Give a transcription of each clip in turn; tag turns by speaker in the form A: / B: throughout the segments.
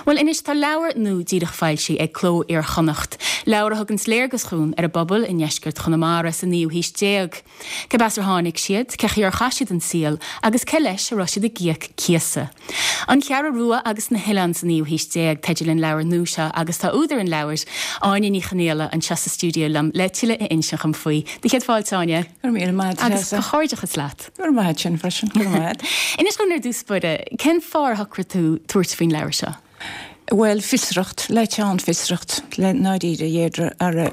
A: Well, inis tá leabhar nó díadach fáilsí ag cló ar chonacht. Leabhar thugann léargus chrún ar a bobbal in neisgurt chunamara sa níomh hís déag. Cabasar tháinig siad, cechi ar chaisiad an síl, agus ce leis a roisiad a gíoc ciasa. An cheara rua agus na hilan sa níomh hís déag teidirlinn leabhar núsa agus tá údar an leabhar áine ní chanéala an chasa stúdio lam leitiile a inseach an faoi. Di chéad fáil táine?
B: Gur mí maid
A: agus choirdeach is leat.
B: Gur maid sin freisin, gur maid.
A: Inis gon ar dúspuide, cén fár hacra tú tuairt faoin leabhar seo?
B: Wel, fisrecht, leitjaan fisrecht. Le naidide jeder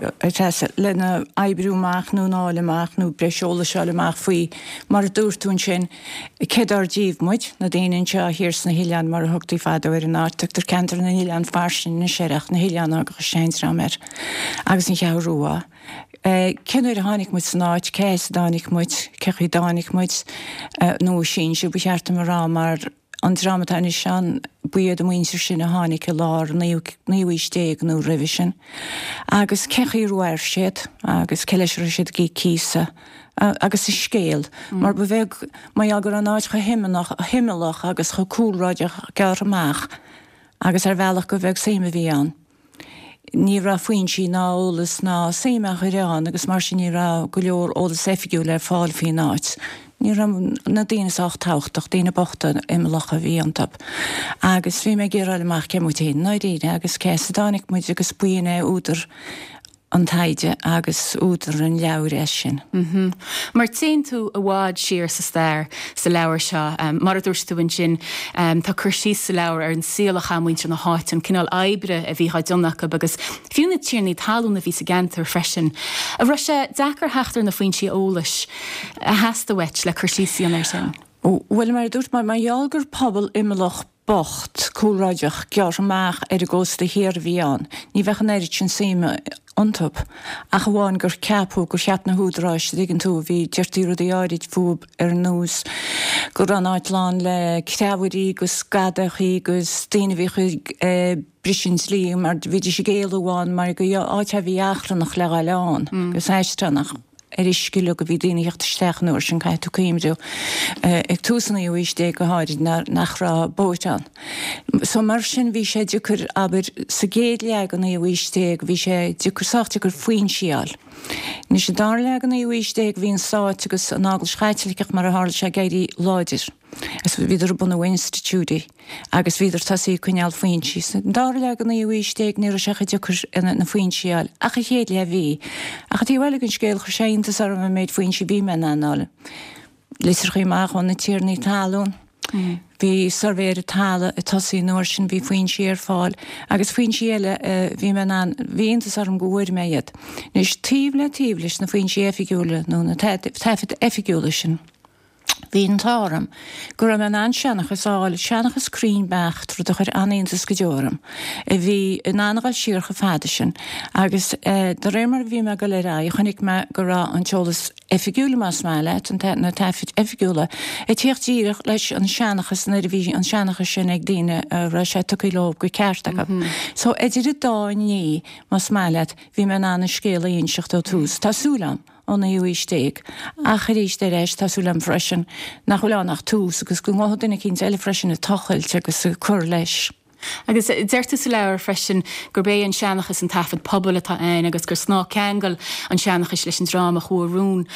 B: le na aibrúach nó náleach nó breisiolaach faoi mar dúirtún sin cedar díomh muid na daanaan seo hirs na hilean mar thugtaí fada ar an áteachtar cantar na hilean farsin na seireach na hilean agus seinsramer agus an chearrúa. Cenúir a hánig muid snáid, cés dánig muid, cechi dánig muid nó sin se bucheartta marrá mar an dramatáine sean buiad am muintir sin a hánig a lár níomhístéag nó revision. Agus cechi ruair siad, agus ceileisir siad gí císa, agus is scéal. Mar bheith mai agur an áid go himmelach agus go cúlráideach gear amach, agus bhealach go bheith séime bhí an. Ní ra faoin sí ná ólas ná séimeach a reán, agus mar sin ní ra go leor ólas efigiúil ar fáil fí náid. Ní ram na daanaine táchtach daana bochta imlach a bhí antab. Agus bhí me géir amach cemútéin ná daine agus césa dánig muid agus buine údar an taide agus údar an leabhar sin.
A: Mar téan tú a bhád siar sa stair sa leabhar seo, mar a dúirstúin sin tá chuirsí sa leabhar ar an síalach chamuinte na háitim cinál aibre a bhí haidionnacha agus fiúna tíirnaí talún a bhí sa gentar freisin. A bhra sé dechar heachtar na faoin si ólais a heasta weit le chuirsí sían ar sin.
B: Well, mar dúirt mar jagur pobl imlach bocht cúlráideach gear amach ar a gós de hir bhí an. Ní bhechan éidir sin séime antop. A bháin gur ceapú gur cheap na húdráis diggin tú bhí deirtíú a áirid fúb ar nús gur an áitláán le ceabhaí gus scadachaí gus daine bhí chu brisins lí mar bhíidir sé géalúháin mar go áte bhí achrannach le gáileán gus éistrannach. Isciú go bhí daoine heachtasteachúir sin caiitú cíimú ag túsanna uiste go háirid nach rá bóteán. So mar sin bhí sé dúchar aber sa géad legan na uiste bhí sé dúchar gur faoin síal. Ní sé dar legan na uiste hín sáit agus an ágal schaitilicach mar a hála sé géirí láidir. Is viidir buna Institute agus viidir tasí cuineal faoin sí. Dar legan na uiste ní a secha dúchar na faoin síal. A chéad le bhí. A tí bhile gon scéal chu séntas ar a méid faoin sí bhí me anála. Lisir chuimeach an na tíirnaí talún. Bhí sarvéir tala a tosaí nóir sin bhí faoin sí ar fáil, agus faoin síile bhí me an bhíontas ar an gúir méiad. Nís tíblis na faoin sí efigiúla nó na tefid efigiúla sin. Bhín tám, gur am an seannachas áil seannachas screenbecht trú chuir aontas go deoram. Bhí an anagail siar go fada sin, agus de rémar bhí me go le rá, chunig me go rá an teolalas efigiúla más meile, na tefid efigiúla, tíochtíireach leis an seannachas na bhí an seannachas sin ag daine ra sé tuí lob go ceirrtacha. So idir dáin más meile bhí me an scéala onseach do tús, Tásúlam. An uistéig. A charíéis de rééis tásúlam freisin nach chuleánach túús agus go máthdainna cinn eile freisin a tochailte agus chur leis.
A: Agus deirta sa leabhar freisin gur bé an seannachas an tafad pobl atá ain agus gur sná ceangal an seannachas leis an dráma chuarún.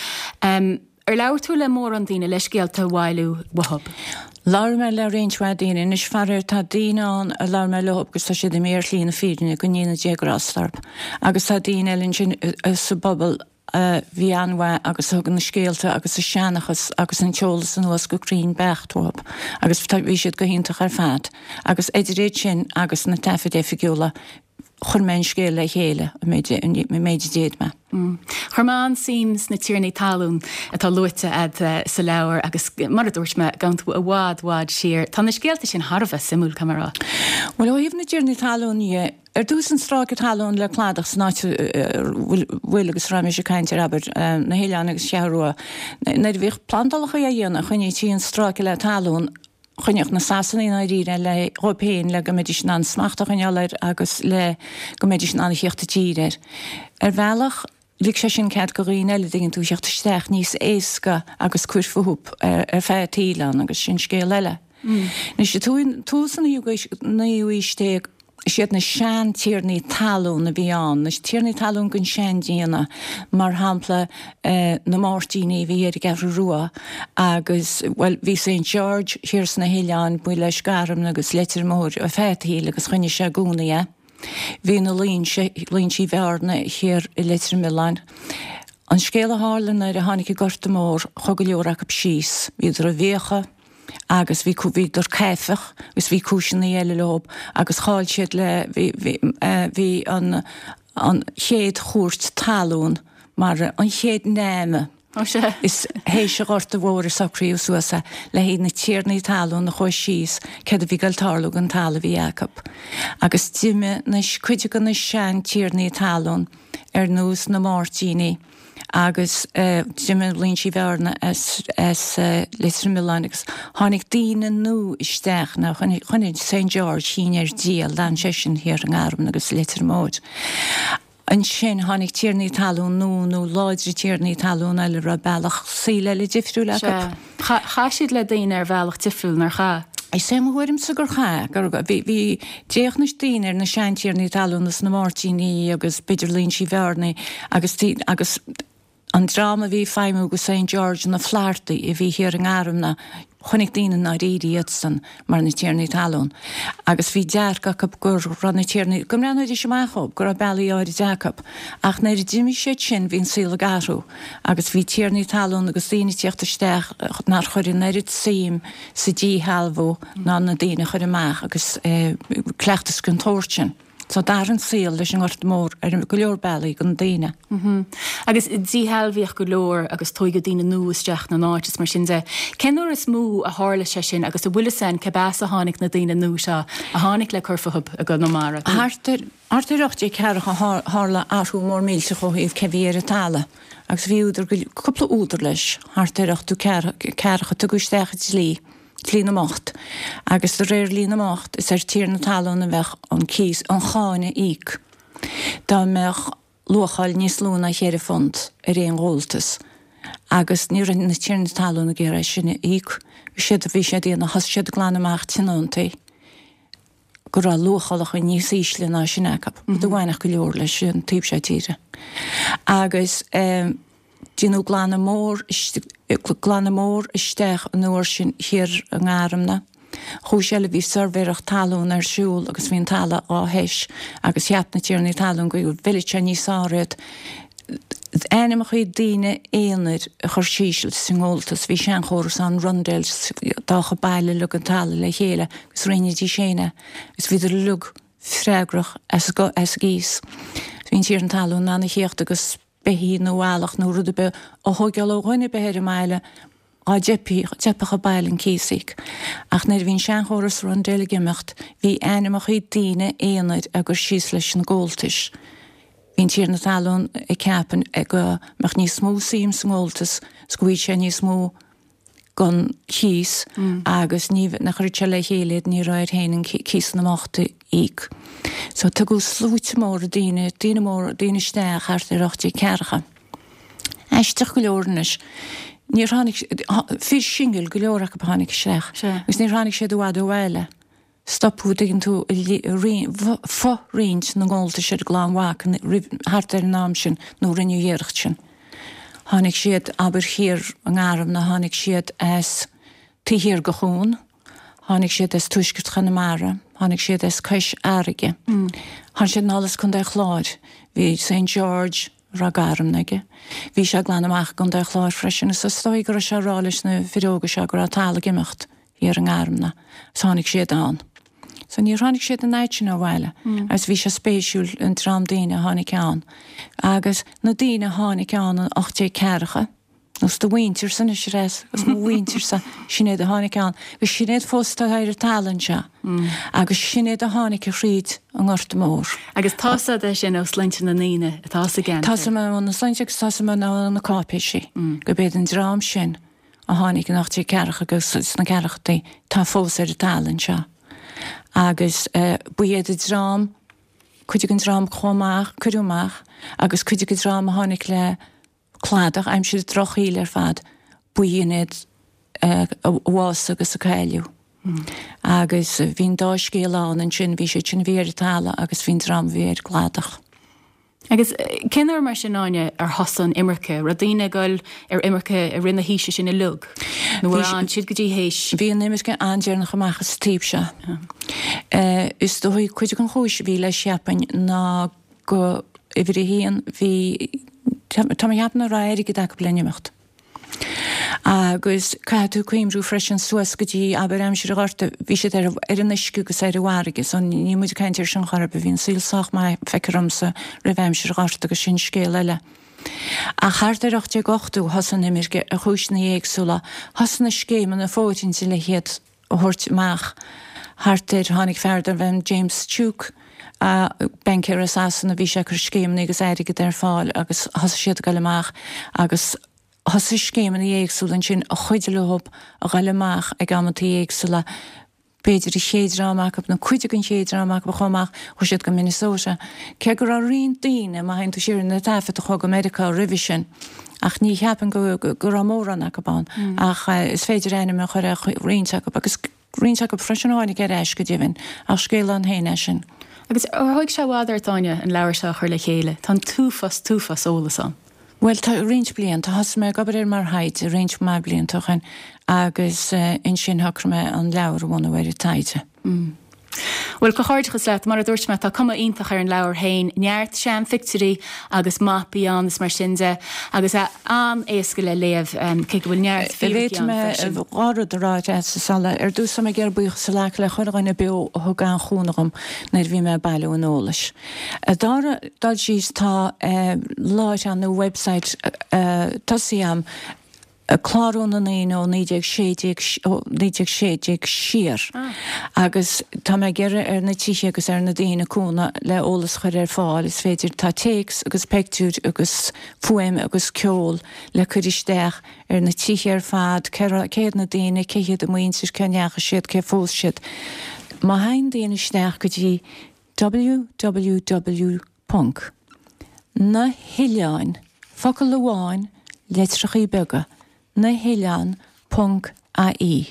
A: Ar leabhar tú le mór an daine leis géalta bhhailú wahab?
B: Lair me le réintha daine is fearir tá daine a lair me lehab gus tá siad i méir lína fíne go níana dégráslarb. Agus tá daine eilinn sin sa bobbal bhí anha agus thugan na scéalta agus sa seannachas agus an teolalas an nuas go crín bechtúab, agus bhí siad go hinntaach ar fad, agus éidir sin agus na tefid efigiúla chur men scéal le chéile méidir déad me.
A: Churmán sims na tíirnaí talún atá luite sa leabhar agus mar a dúirt me gan tú a bhád siar. Tá na scéalta sin Harbh simúl camerá.
B: Well, óíomh na tíirnaí talún ar dús an stráid talún le cládach snáte bhfuil agus raimi sé caiinte aber na héileán agus searúa. Na bhíh plantalacha a dhéanana chuine tí an stráid le talún chuineach na sasannaí na ríre le Européin le go méidir sin an smachtach chuineir agus le go méidir sin an chéochtta tíir. Ar bhealach Lig sé sin cead go rion eile dingin tú seachtasteach níos éasca agus cuirfahúp ar fé tílan agus sin scéal eile. Nus túsan na uiste siad na sean tíirní talún na bhíán, na tíirní talún gon sean díana mar hampla na mórtíní bhí ar gar ruá agus bhí St. George hirs na Héileán bu leis garam agus letir mór a fétaí agus chuine se gúnaí. Bhí na lín sí bhearna hir I letir Milán. An scéile hálan ar a tháinig gorta mór chug go leorach ab síos, idir a bhécha, agus bhí idir céifech, gus bhí cúsin na eile lob, agus cháil siad le bhí an chéad chóirt talún, mar an chéad néime. Is hééis se gorta bhór sacríú suasa le héad na tíirnaí talún na chuir síos cad a bhí galtarlú an tala bhí Jacob. Agus tíime na cuide gan na sean tíirnaí talún ar nús na mórtíní. Agus Jimmy Lynn sí bhearna as Leitrim Milánix tháinig daoine nó isteach na chuine St. George hín ar díal dan sesin hir an arm agus Leitrim mód. An sin tháinig tíirnaí talún nó láidre tíirnaí talún eile ra bailach síle le difriú le.
A: Cha siad le daoine ar bhealach difriúil nar cha?
B: I sé mhuirim sa gur cha, bhí déach na tíine na seantíirnaí talúnas na mórtíní agus beidir lín sí bhearna agus an drama bhí feimú go St. George na flairtaí I bhí hir an aramna chunig daoine na réí san mar na tíirnaí talún. Agus bhí dearcha gur ran na tíirnaí, go mreanúid is semachób gur a bailí áir Jacob, ach na Jimmy sé sin bhín síla garú, agus bhí tíirnaí talún agus daoine tíochttasteach nar chuir neirid sim sa dí halbhó ná na daoine chuir amach agus cleachtas gon tóirtin. So dar an síl leis an gort mór ar go leor bailí gon daoine.
A: Agus díhelbhíoch go leor agus tóig go daoine nuaisteach na náitis mar sin de. Cenúir is mú a hála sé sin agus a bhuiile san cebás a tháinig na daoine nu seo a tháinig le curfahab a go nómara.
B: Artarachtaí cearcha hála áthú mór mílte choíomh cebhíar a tala. Agus bhíúidir coppla údar leis, artarachtaú cearcha tugusteach lí. Lína mocht, agus de réir lína mocht is tír na talún na bheith an cís an cháine íc. Dá meach luchail níos lúna chéir fond réon ghóltas. Agus ní na tír na talún na ggéir sinna íc, bhí sé díana has siad glanamach tinúntaí. Gur a luchailach a níos ísle ná sin Jacob. Do bhhainach go leor leis sin tíb sé tíre. Agus Dínú glanna mór isteach an nuair sin hir an áramna. Chúis eile bhí survéireach talún ar siúil agus bhíon tala áhéis agus heapna tíirnaí talún go bhfuil sé níos áred. Éanamach chuí daoine éanair a chur síisiil singoltas bhí sean chóras an rundéils dácha baile le an tala le chéile gus rinne dí séine gus bhíidir lug freigrach as gís. Bhín tíir an talún ná na chéocht agus behí nó bhálach nó rud be ó thugeal ó ghuine behéir meile á depacha bailin císaigh. Ach na bhín sean chóras ran déile gimecht bhí éanamach í daoine éanaid agur síos leis an ggóltais. Bhín tíir na talún I ceapan go meach níos smó síim san ggóltas, scuid sé níos smó gon chís agus ní na chuirte le chéad ní roiir héanaan cís na machta íc. So tu go slúite mór a daoine steach ar ireachtaí cearcha. Eisteach go leornis, ní tháinig fís singil go leorach go tháinig seach. Gus ní tháinig sé do bhile. Stopú daginn tú fo réint na ggólta sé glánhhaach hart ar nám sin nó rinneú dhéirecht sin. Tháinig siad aber hir an áram na tháinig siad as tíhir go chún, tháinig siad as tuisgurt Chanamara, tháinig siad as cais áige. Tháinig siad nálas chun de chláir, bhí St. George ra garam naige. Bhí se glanamach chun de chláir freisin sa stoig gur se rális na firóga se gur a tala gimecht hir an áram na, tháinig siad an. So ní tháinig siad an éit sin ó bhile, as bhí se spéisiúil an trám daoine tháinig an. Agus na daoine tháinig an 8 cearcha, nus do winter san is res, gus mo winter sa sinnéad a tháinig an, gus sinnéad fósta ar a talan se, agus sinnéad a tháinig a chríd an gort mór.
A: Agus tása de sin ó sleinte na níine, tása gan.
B: Tása me an na sleinte agus tása me ná an na cápéisi, go béad an drám sin a tháinig an 8 cearcha agus na cearchataí tá fós ar a talan se. Agus buiad a drám, chuidig an drám chuúmach, agus chuidig a drám a tháinig le cládach, aim siad troch íl ar fad, buiad bhás agus a chéiliú. agus bhín dáiscéán an sin bhí sé sin bhéirtála agus bhín ram bhéir gládach.
A: Agus cinar mar sináine ar hosan imirce, ra daine goil ar imirce a rinne híise sin na lug. Nuair an siad go dtí hééis.
B: Bhí an imirce andearnach amachchas tíbse. Is do chuide an chúis bhí le seapain ná go i bhí híon bhí tá heapna ráir go dacha blenimecht. Agus caú cuiimrú freisin suas go dtí aber am siar garta bhí sé ar an isciú go sé bhhaige, son ní muid caiintear sin charbe hín sílsach mai feicramsa ra bheim siar garta go sin scéal eile. A chartarach de gochtú hasan imirge a chúisna éagsúla, hasna scéim an a fótin si le héad thuirt meach. Hartar tháinig feardar bheim James Tuke a benceir asan a bhí sé chu scéim agus éige ar fáil agus has siad go leach agus has is céman í éagsúlan sin a chuide lehop a gaiileach ag gamantaí éagsúla beidir i chéadráach na chuide an chéadráach ba chomach chu siad go Minnesota. Ce gur a rion daine má hain tú siar na tafa a chu go Medical Revision ach ní heapan go móran a ban ach is féidir aine me chuir a rionseach agus rionseach go freisinháinnig ar eis go ddíhann ach scéile an héine sin.
A: Agus thuig se bhád ar táine an leabhar se chuir le chéile, tá túfas ólas an.
B: Well, tá réint blian, tá has me gobar mar haid, réint me blian tuchan, agus in sin hacrme an leabhar bhna bhar taide.
A: Well, go háirchas leat mar a dúirt me tá cuma ionintach ar an leabhar hain, neart sean fictorí agus mapi an is mar sinse, agus an éasca le léamh cé bhfuil neart
B: féit me gáad ráid sala ar dús me gur buoch sa le le chuirgainna be thu gan chúnagam na bhí me bailú an ólas. Dal síos tá láid an nó website tasíam a chlárún an éon ó níideag séideag siar. Agus tá me gere ar na tíise agus ar na daine cúna le ólas chuir ar fáil is féidir tá téics agus pectúr agus fuim agus ceol le chuiristeach ar na tíise ar fad céad na daine céad a muointir ceneacha siad cé fós siad. Má hain daine steach go dtí www.nahileáin focail leháin letrachaí bega nahileán.ai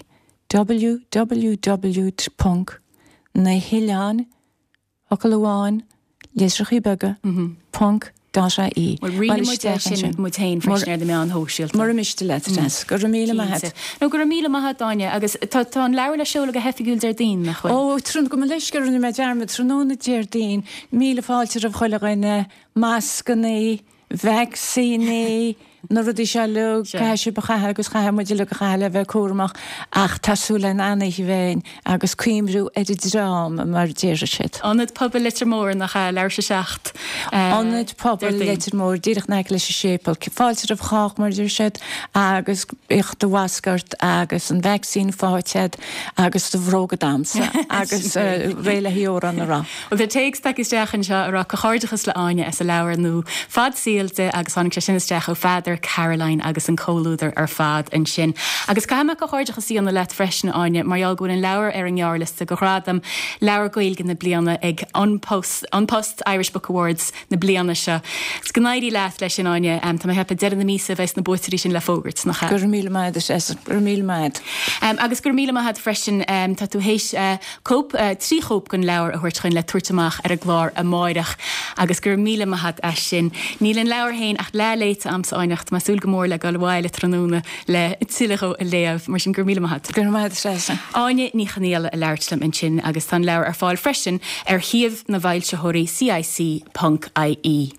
B: www.nahileán focail leháin letrachaí bega .ai.
A: Well, really sin mutain freisin ar de me an hóisiilt.
B: Mar miste le gur míle maithe.
A: No gur míle maithe daine agus tá an leabhar le seola go hefiúil ar daon nach chuil.
B: Ó trún go leisgur na me dearmid tróna déir daon míle fáilte a chuile gaine máscaní, vaccíní, na rudí se le caiise ba chathe agus chathe muidir le chaile bheith cuamach ach tasúla an anna bhéin agus cuimrú drám mar déire siad.
A: Anad poblbal litir mór nach leir se seacht.
B: Anad poblbal litir mór díireach ne lei sé sépal, fáilte a chaach mar dúir siad agus ich do wasgart agus an vaccín fáitead agus do bhrógadamsa agus réile hiíor an rá.
A: Well, the takes tak is dechan se ra go cháirdeachas le aine as a leabhar nó fad síalte agus annig se sinnasteach ó fad Caroline agus an cóúidir ar fad an sin. Agus caiime go háirdeachas sí an na let freisin aine, marall gúin an leabhar ar an ghearliste go rádam leabhar gailge na bliana ag Unpost Irish Book Awards na bliana se. Gus gnáidí leat leis sin aine tá hepa de na mísa bheits na buirí sin le fógurt nach
B: gur míle maid gur míle maid.
A: Agus gur míle maid freisin tá tú hééis cóp trí chóp gon leabhar a thuirtchain le tuairteach ar a glár a máireach agus gur míle maid e sin. Níl an leabhar hain ach leléite am sa aine má súl gomór le galhhaile tróna le tiilecho a léamh mar sin gur míle maithe.
B: Gur maithe sé.
A: Áine ní chanéile a leirtlam in sin agus tá leabhar ar fáil freisin ar thiamh na bhailse thoirí CIC.ie.